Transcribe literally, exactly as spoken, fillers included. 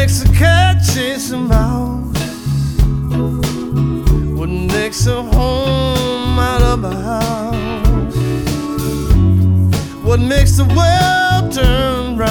makes a cat chase a mouse? What makes a home out of a house? What makes the world turn round?